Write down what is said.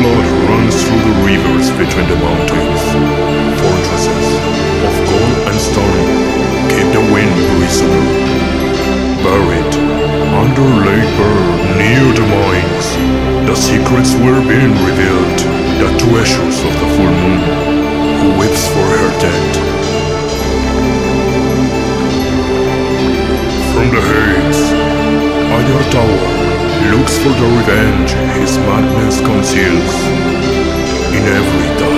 blood runs through the rivers between the mountains. Fortresses of gold and stone keep the wind prisoner. Buried under Lake Burr near the mines, the secrets were being revealed. The treasures of the full moon, who weeps for her dead. From the heights, Ayar Tower looks for the revenge his madness conceals. In every dark